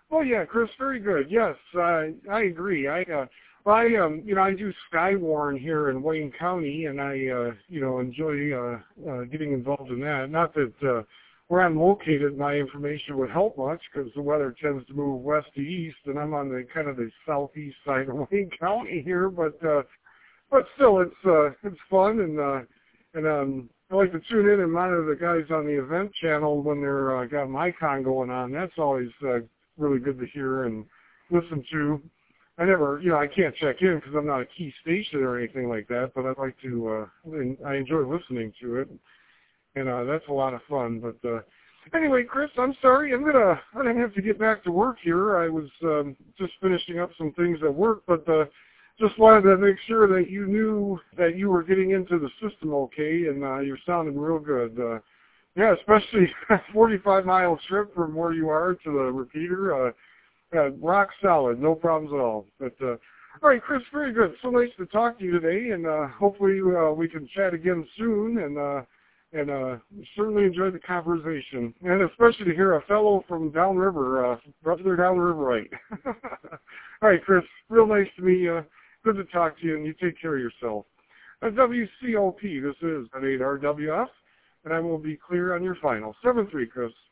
Oh yeah, Chris, very good. Yes, I agree. I do Skywarn here in Wayne County, and I, enjoy getting involved in that. Not that where I'm located, my information would help much because the weather tends to move west to east, and I'm on the kind of the southeast side of Wayne County here. But still, it's fun, and I like to tune in and monitor the guys on the event channel when they're got an icon going on. That's always really good to hear and listen to. I can't check in because I'm not a key station or anything like that, but I'd like to, I enjoy listening to it, and that's a lot of fun. But anyway, Chris, I'm sorry, I'm gonna have to get back to work here. I was just finishing up some things at work, but just wanted to make sure that you knew that you were getting into the system okay, and you're sounding real good. Yeah, especially a 45-mile trip from where you are to the repeater. Rock solid, no problems at all. But all right, Chris, very good. So nice to talk to you today, and hopefully we can chat again soon. And certainly enjoyed the conversation, and especially to hear a fellow from downriver, brother downriverite. All right, Chris, real nice to meet you. Good to talk to you, and you take care of yourself. WCOP, this is at 8RWF, and I will be clear on your final. 7-3, Chris.